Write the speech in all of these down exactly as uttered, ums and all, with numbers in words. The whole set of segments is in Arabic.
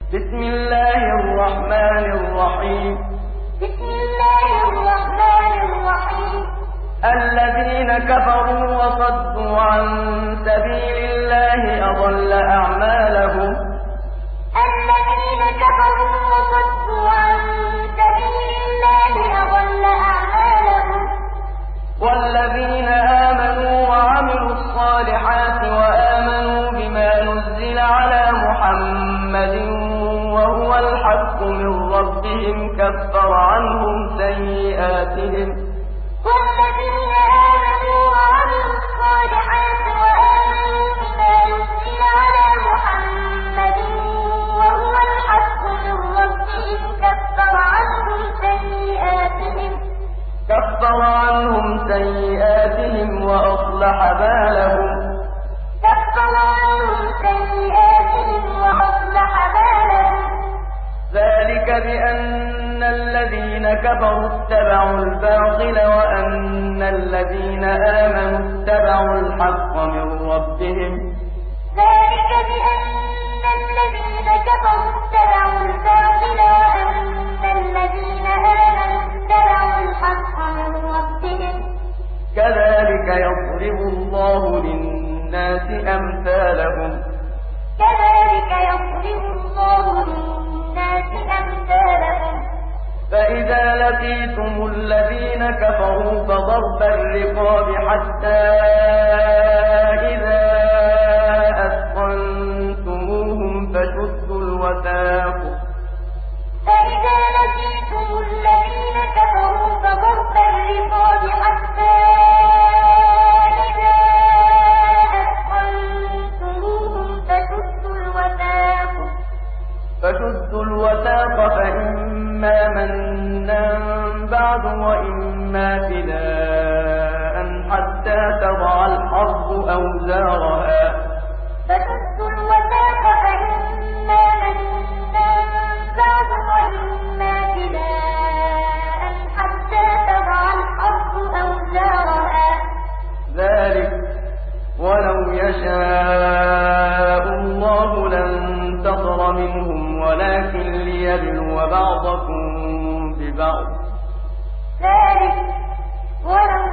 بسم الله الرحمن الرحيم بسم الله الرحمن الرحيم الذين كفروا وصدوا عن سبيل الله أضل أعمالهم الذين كفروا وصدوا عن سبيل الله أضل أعمالهم والذين آمنوا وعملوا الصالحات وآمنوا بما نزل على محمد وهو الحق من ربهم كفر عنهم سيئاتهم والذين آمنوا وعملوا الصالحات وآمنوا بما نزل على محمد وهو الحق من ربهم كفر عنهم سيئاتهم كفر عنهم سيئاتهم وأصلح بالهم كفر عنهم سيئاتهم وأصلح بالهم ذلك بأن الذين كفروا اتبعوا الباطل وأن الذين آمنوا اتبعوا الحق من ربهم ذلك بأن الذين كفروا اتبعوا الباطل وأن الذين آمنوا اتبعوا الحق من ربهم كذلك يضرب الله للناس أمثالهم كذلك يضرب الله للناس أمثالهم فإذا لقيتم الذين كفروا فضرب الرقاب حتى إذا أثخنتموهم فشدوا الوثاق فإذا لقيتم الذين كفروا فضرب الرقاب حتى إذا أثخنتموهم فشدوا الوثاق فشدوا الوثاق فإما منا بعد وإما فداء حتى تضع الحرب أوزارها فشدوا الوثاق فإما منا بعد وإما فداء حتى تضع الحرب أوزارها ذلك ولو يشاء الله لانتصر منهم ولكن ليبلو بعضكم ببعض ذلك ولو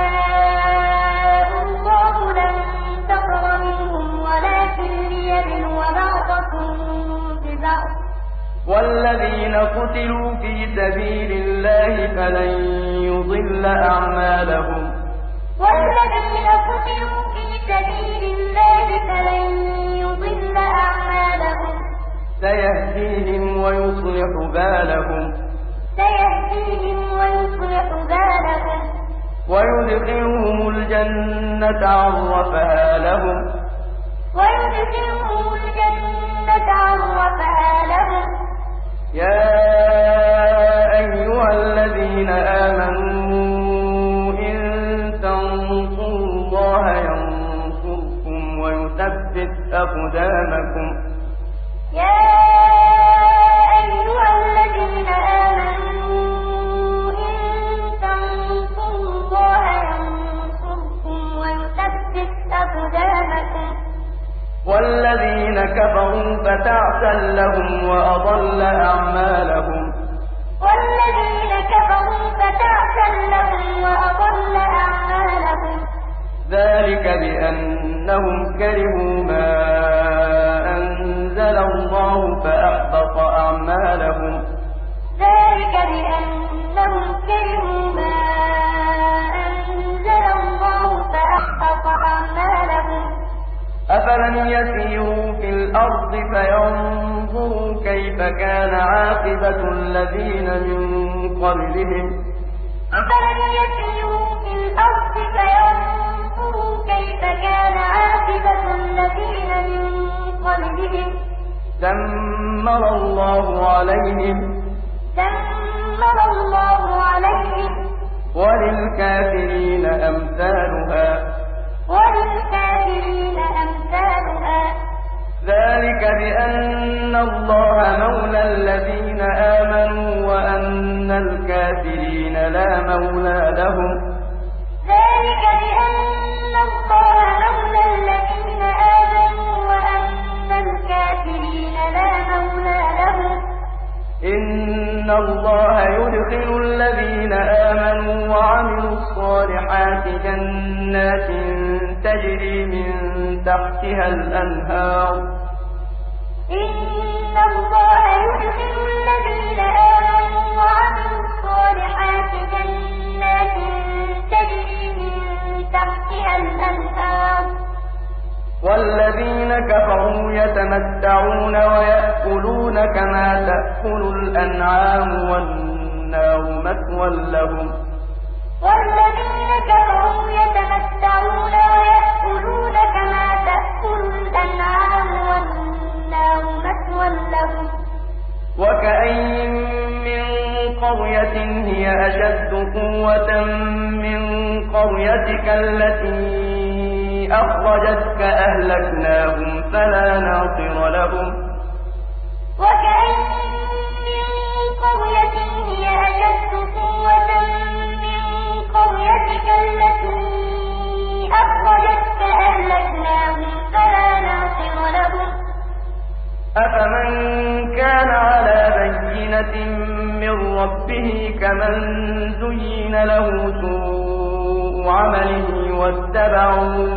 يشاء الله لانتصر منهم ولكن ليبلو بعضكم ببعض والذين قتلوا في سبيل الله فلن يضل أعمالهم والذين قتلوا في سبيل الله فلن يضل أعمالهم سيهديهم ويصلح بالهم سيهديهم ويصلح بالهم ويدخلهم الجنة عرفها لهم ويدخلهم الجنة عرفها لهم يا أيها الذين آمنوا إن تنصروا الله ينصركم ويثبت أقدامكم يا أيها الذين آمنوا إن تنصروا الله ينصركم ويثبت أقدامكم والذين كفروا فتعسا لهم وأضل أعمالهم والذين كفروا فتعسا لهم وأضل أعمالهم ذلك بأنهم كرهوا ما أنزل الله فأحبط أعمالهم ذلك بأنهم كرهوا ما أنزل الله فأحبط أعمالهم أفلم يسيروا في الأرض فينظروا كيف كان عاقبة الذين من قبلهم أفلم يسيروا في الأرض فينظروا كيف كان عاقبة الذين من قبلهم دمر الله عليهم دمر الله عليهم وللكافرين أمثالها وللكافرين أمثالها ذلك بأن الله مولى الذين آمنوا وأن الكافرين لا مولى لهم ذلك بأن الله مولى الذين آمنوا وأن الكافرين لا مولى إن الله يدخل الذين آمنوا وعملوا الصالحات جنات تجري من تحتها الأنهار إن الله يدخل الذين آمنوا وعملوا الصالحات جنات تجري من تحتها الأنهار والذين كفروا يتمتعون ويأكلون كما تأكل الأنعام والنار مثوى لهم والذين كفروا يتمتعون ويأكلون كما تأكل الأنعام والنار مثوى لهم وكأين من قرية هي أشد قوة من قريتك التي أخرجتك أهلكناهم فلا ناصر لهم وكأين من قرية هي أشد قوة من قريتك التي أخرجتك أهلكناهم فلا ناصر لهم أفمن كان على بينة من ربه كمن زين له سوء عمله واتبعوا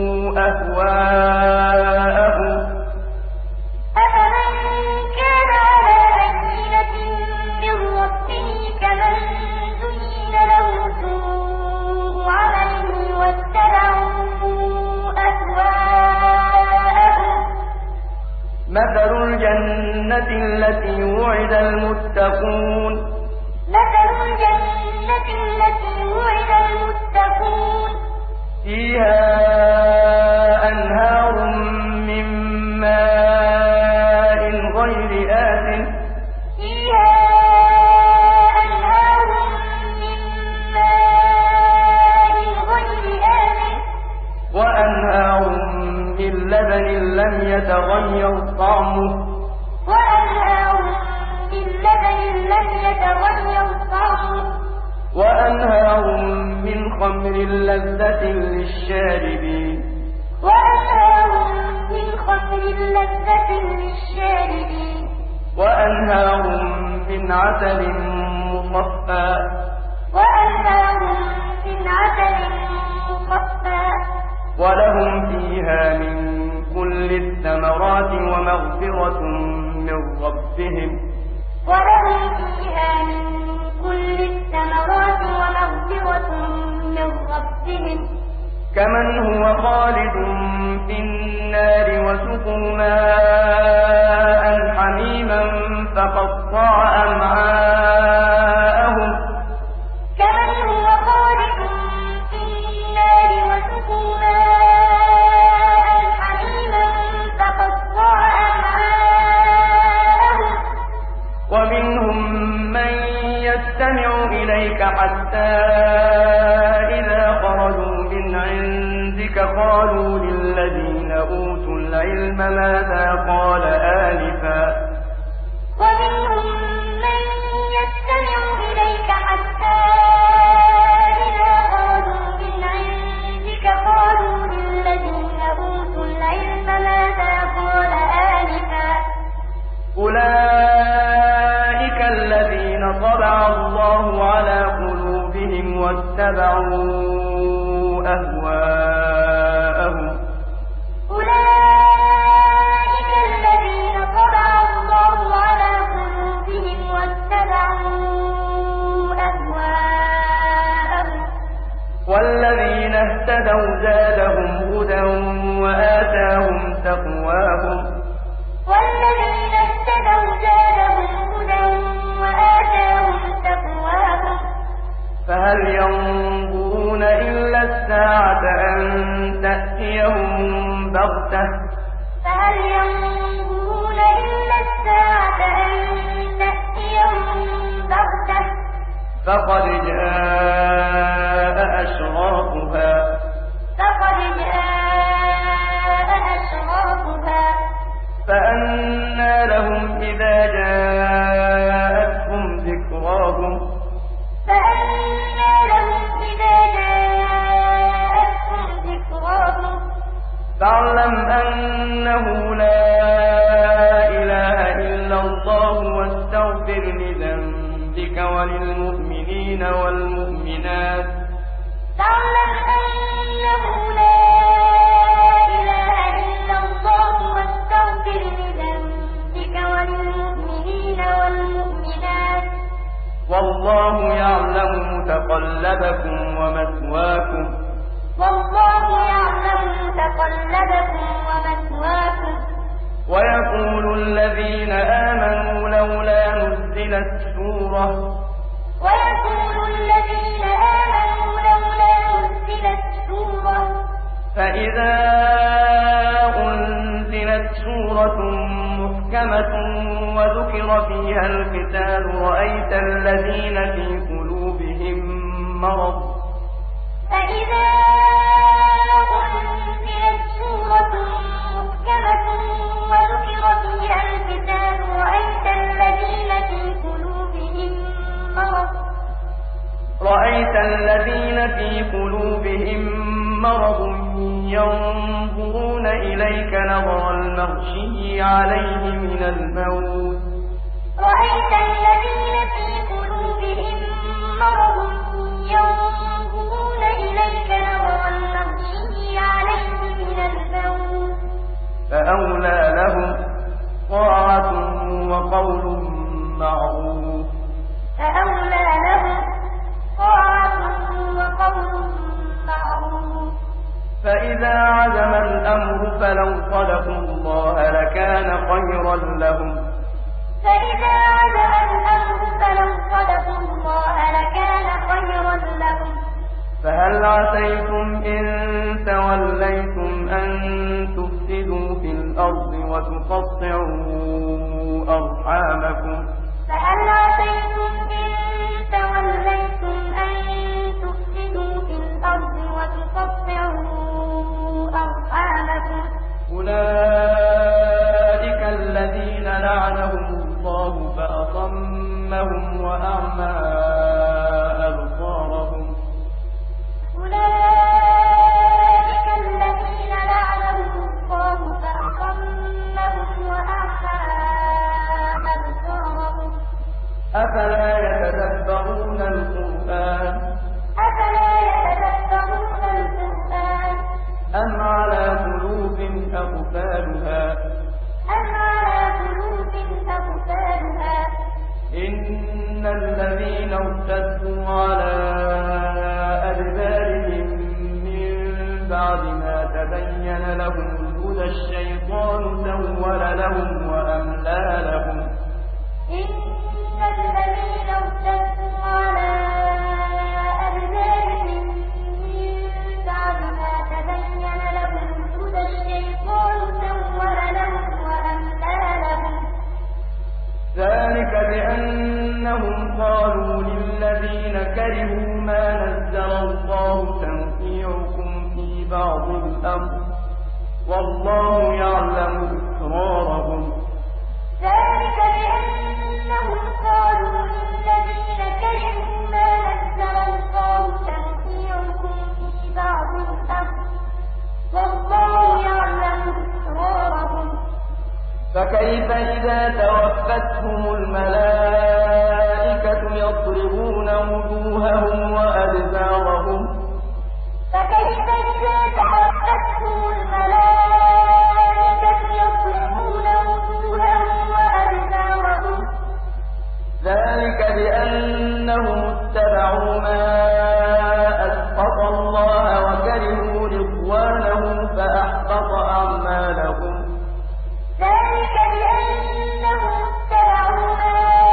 أهواءهم أفمن كان على بينة من ربه كمن زين له سوء عمله واتبعوا أهواءهم مثل الجنة التي وعد المتقون مثل الجنة التي وعد المتقون فيها أنهار من ماء غير آسن فيها أنهار من ماء غير آسن وأنهار من لبن لم يتغير طعمه وأنهار من لبن لم يتغير طعمه وأنهار من خمر لذة للشاربين وأنهار من خمر لذة للشاربين وأنهار من عسل مصفى وأنهار من عسل مصفى ولهم فيها من كل الثمرات ومغفرة من ربهم ولهم فيها من كل الثمرات ومغفرة من ربهم كمن هو خالد في النار وسقوا ماء حميما فقطع أمعاءهم كمن هو خالد في النار وسقوا ماء حميما فقطع أمعاءهم ومنهم من يستمع إليك حتى إذا خرجوا من عندك قالوا للذين أوتوا العلم ماذا قال آنفا ومنهم من يستمع إليك حتى إذا خرجوا من عندك قالوا للذين أوتوا العلم ماذا قال آنفا أولئك الذين طبع الله على قلوبهم واتبعوا أهواءهم أولئك الذين طبع الله على قلوبهم واتبعوا أهواءهم والذين اهتدوا زادهم هدى وآتاهم تقواهم والذين اهتدوا زادهم هدى وآتاهم تقواهم فهل ينظرون إلا الساعة أن تأتيهم بغتة فهل ينظرون إلا الساعة أن تأتيهم بغتة فقد جاء أشراطها فقد جاء أشراطها فأنى لهم إذا جاءتهم ذكراهم فأنى لهم إذا جاءتهم ذكراهم فاعلم أنه لا إله إلا الله واستغفر لذنبك وللمؤمنين والمؤمنات فاعلم أنه لا إله إلا الله واستغفر لذنبك وللمؤمنين والمؤمنات والله يعلم متقلبكم ومثواكم والله يعلم متقلبكم ومثواكم ويقول الذين آمنوا لولا نزلت سورة ويقول الذين آمنوا لولا نزلت سورة فإذا أنزلت سورة محكمة وذكر فيها القتال رأيت الذين في قلوبهم مرض فإذا أنزلت سورة محكمة وذكر فيها القتال رأيت الذين في قلوبهم مرض رأيت الذين في قلوبهم مرض ينظرون إليك نظر المغشي عليه من الموت رأيت الذين في قلوبهم مرض ينظرون إليك نظر المغشي عليه من الموت فأولى لهم طاعة وقول معروف فأولى لهم طاعة وقول معروف فإذا عزم الأمر فلو صدقوا الله لكان خيرا لهم فإذا عزم الأمر فلو صدقوا الله لكان خيرا لهم فهل عسيتم إن توليتم أن تفسدوا في الأرض وتقطعوا أرحامكم فهل عسيتم إن توليتم أن تفسدوا في الأرض وتقطعوا أرحامكم أولئك الذين لعنهم الله فأصمهم وأعمى أبصارهم أولئك الذين لعنهم الله فأصمهم وأعمى أبصارهم أفلا يتدبرون القرآن أفلا يتدبرون القرآن أم على قلوب أقفالها أم على قلوب أقفالها إن الذين ارتدوا على أدبارهم من بعد ما تبين لهم الهدى الشيطان سول لهم وأملى لهم إن الذين ارتدوا على أدبارهم من بعد ما تبين لهم الهدى الشيطان سول لهم وأملى لهم ذلك بأنهم قالوا للذين كرهوا ما نزل الله سنطيعكم في بعض الأمر والله يعلم إسرارهم ذلك بأنهم قالوا للذين كرهوا ما نزل الله سنطيعكم في بعض الأمر والله يعلم إسرارهم فكيف إذا توفتهم الملائكة يضربون وجوههم وأدبارهم فكيف إذا توفتهم الملائكة يضربون وجوههم وأدبارهم ذلك بأنهم اتبعوا ما أسخط الله وكرهوا رضوانه فأحبط أعمالهم ذلك بأنهم اتبعوا ما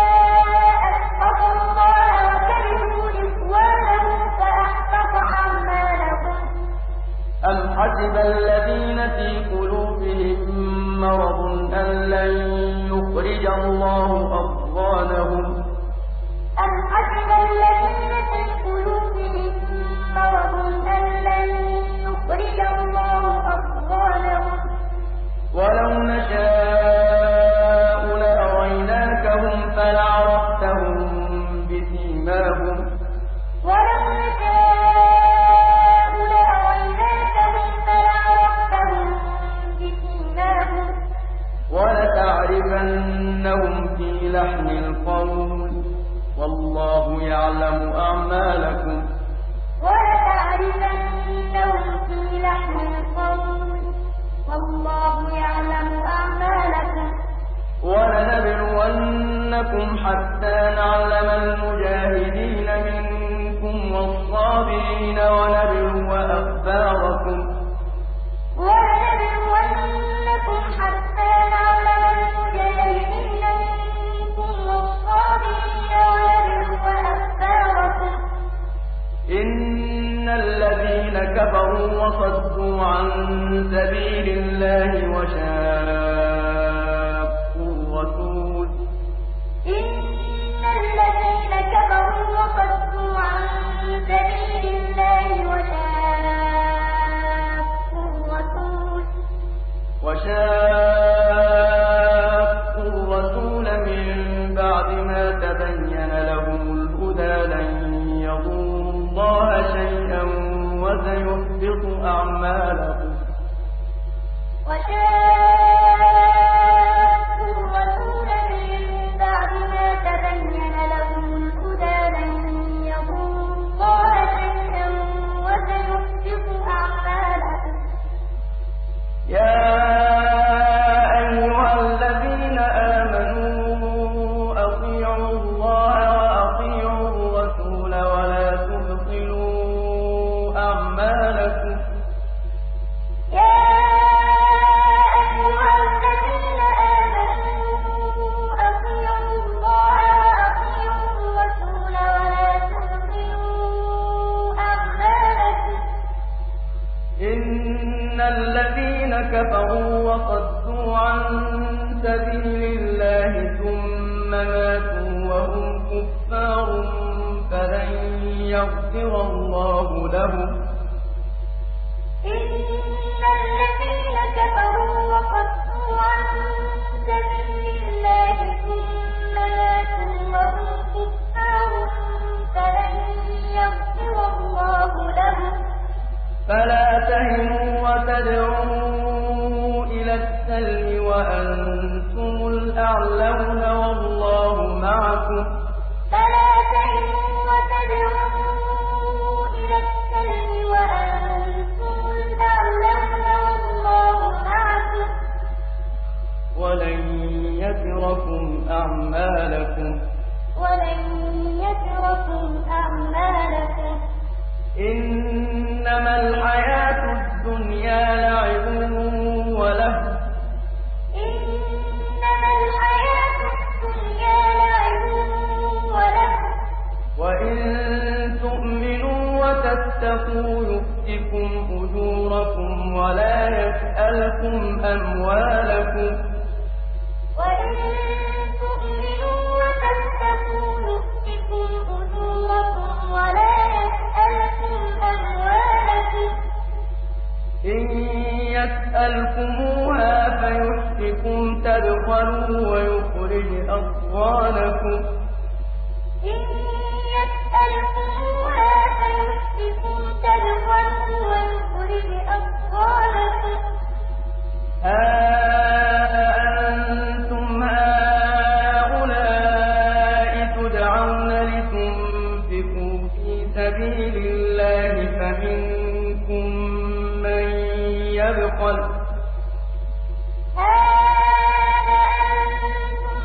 أسخط الله وكرهوا رضوانه فأحبط أعمالهم أم حسب الذين في قلوبهم مرض أن لن يخرج الله أضغانهم أم حسب الذين في قلوبهم مرض أن لن يخرج الله أضغانهم ولو نشاء لأريناكهم فلعرفتهم بسيماهم ولو نشاء لأريناكهم فلعرفتهم بسيماهم ولتعرفنهم في لحن القول والله يعلم أعمالكم ولتعرفنهم في لحن القول والله يعلم أعمالكم ولنبلونكم حتى نعلم المجاهدين منكم والصابرين ونبلو أخباركم ولنبلونكم حتى نعلم المجاهدين منكم والصابرين ونبلو أخباركم إن الذين كفروا وصدوا عن سبيل الله وشاقوا الرسول إن الذين كفروا وصدوا عن سبيل الله وشاقوا الرسول وشاقوا الرسول من بعد ما تبين لهم الهدى لن يضروا الله شيئا وسيحبط أعمالهم وشاقوا الرسول من بعد ما تبين لهم الهدى لن يضروا الله شيئا وسيحبط أعمالهم يا أيها الذين آمنوا أطيعوا الله وأطيعوا الرسول ولا تبطلوا أعمالكم يا أيها الذين آمنوا أطيعوا الله وأطيعوا الرسول ولا تبطلوا أعمالكم إن الذين كفروا وصدوا عن سبيل الله ثم ماتوا وهم كفار فلن يغفر الله لهم إن الذين كفروا وصدوا عن سبيل الله ثم ماتوا وهم كفار فلن يغفر الله لهم فلا تهنوا وتدعوا إلى السلم وأنتم الأعلون والله معكم فلا تهنوا وتدعوا إلى السلم وأنتم الأعلون والله معكم ولن يتركم أعمالكم ولن يتركم أعمالكم إنما الحياة الدنيا لعب ولهو إنما الحياة الدنيا لعب ولهو وإن تؤمنوا وتتقوا يؤتكم أجوركم ولا يسألكم أموالكم وإن تؤمنوا وتتقوا يؤتكم أجوركم ولا يسألكم أموالكم إن يسألكموها فيحفكم تبخلوا ويخرج أضغانكم إن يسألكموها فيحفكم تبخلوا ويخرج أضغانكم ها أنتم هؤلاء تدعون لتنفقوا في سبيل الله فمنكم من يبخل ها أنتم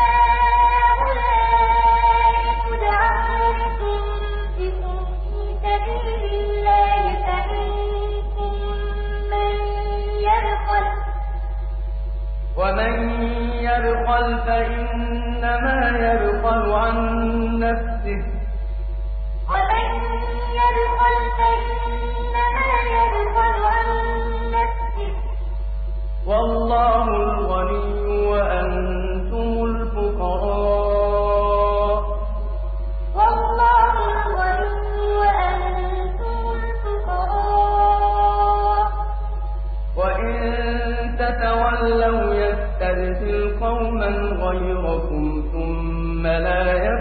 هؤلاء تدعون لتنفقوا في سبيل الله فمنكم من يبخل ومن يبخل فإنما يبخل عن نفسه ومن يبخل فإنما يبخل عن نفسه والله الغني وأنتم الفقراء والله الغني وأنتم الفقراء وإن تتولوا يستبدل قوما غيركم ثم لا